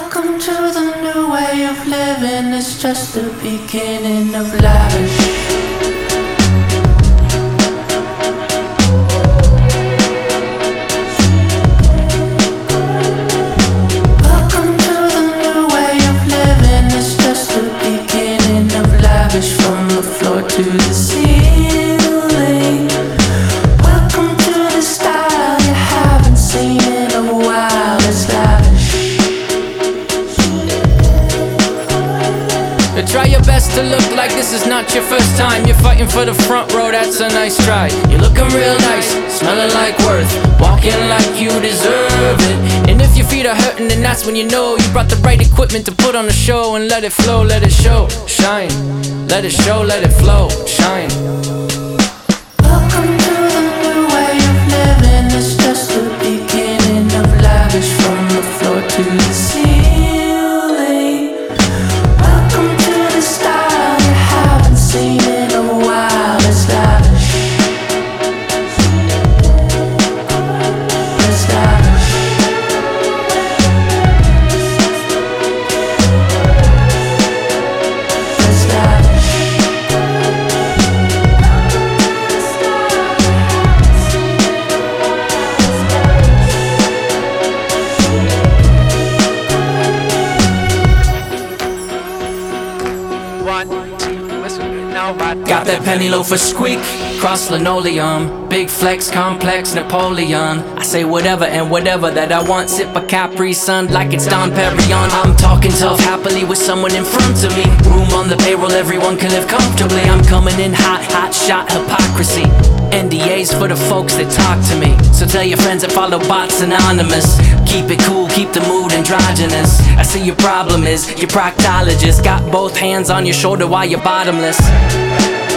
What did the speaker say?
Welcome to the new way of living. It's just the beginning of lavish. From the floor to the ceiling. Welcome to the style you haven't seen in a while. It's lavish. Try your best to look like this is not your first time. You're fighting for the front row, that's a nice try. You're looking real nice, smelling like worth, walking like you deserve it. And if your feet are hurting, then that's when you know you brought the right equipment to put on the show. And let it flow, let it show, shine. Let it show, let it flow, shine. Welcome to the new way of living. It's just the beginning of lavish. From the floor to the ceiling. Welcome to the style you haven't seen in a while. It's lavish. It's lavish. It's lavish. Got that penny loafer squeak, cross linoleum, big flex, complex, Napoleon. I say whatever and whatever that I want. Sip a Capri Sun like it's Dom Perignon. I'm talking tough happily with someone in front of me. Room on the payroll, everyone can live comfortably. I'm coming in hot, hot shot hypocrisy. NDAs for the folks that talk to me. So tell your friends that follow bots anonymous. Keep it cool, keep the mood androgynous. I see your problem is your proctologist got both hands on your shoulder while you're bottomless.